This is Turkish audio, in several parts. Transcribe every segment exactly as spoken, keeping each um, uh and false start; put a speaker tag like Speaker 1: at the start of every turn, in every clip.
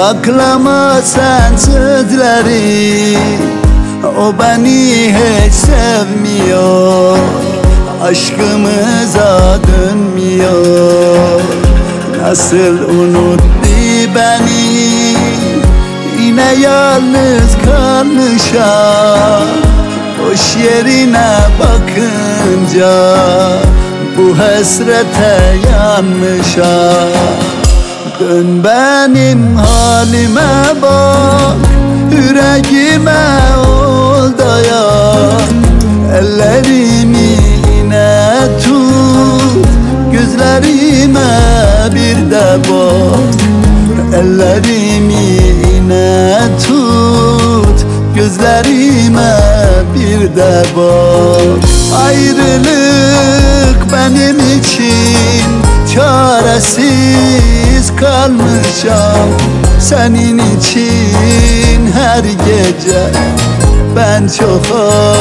Speaker 1: Saklama sen sözleri, o beni hiç sevmiyor. Aşkımıza dönmüyor. Nasıl unuttu beni, yine yalnız kalmışam. Boş yerine bakınca bu hasrete yanmışam. Dön benim halime bak, yüreğime ol dayan. Ellerimi yine tut, gözlerime bir de bak. Ellerimi yine tut, gözlerime bir de bak. Ayrılık benim için çaresiz kalmışam. Senin için her gece ben çok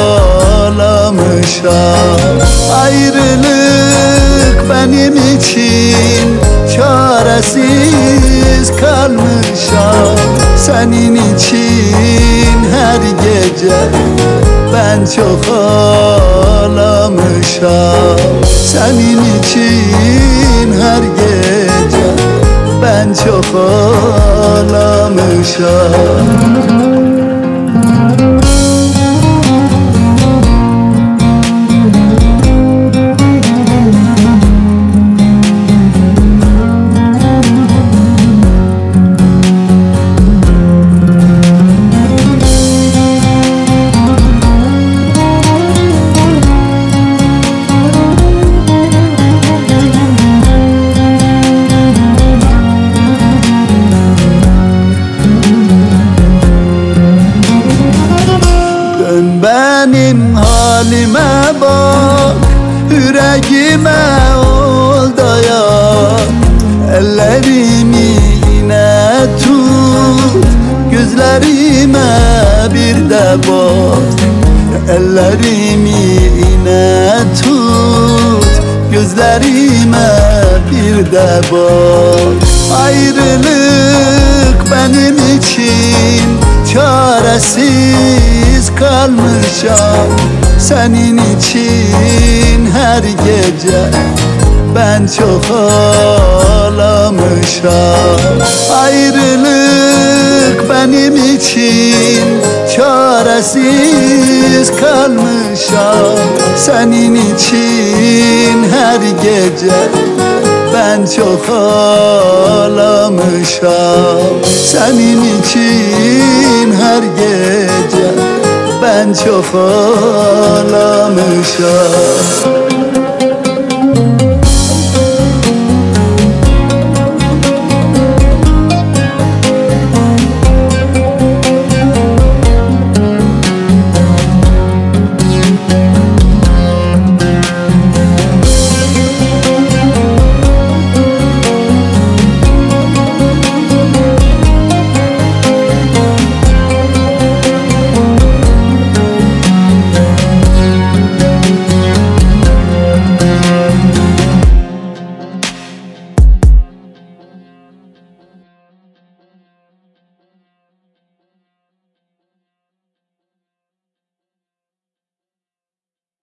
Speaker 1: ağlamışam. Ayrılık benim için çaresiz kalmışam. Senin için her gece ben çok ağlamışam. Senin için her gece ben çok ağlamışam. Benim halime bak, yüreğime ol dayan. Ellerimi yine tut, gözlerime bir de bak. Ellerimi yine tut, gözlerime bir de bak. Ayrılık benim için çaresiz kalmışam. Senin için her gece ben çok ağlamışam. Ayrılık benim için çaresiz kalmışam. Senin için her gece ben çok ağlamışam. Senin için her gece ben çok ağlamışam.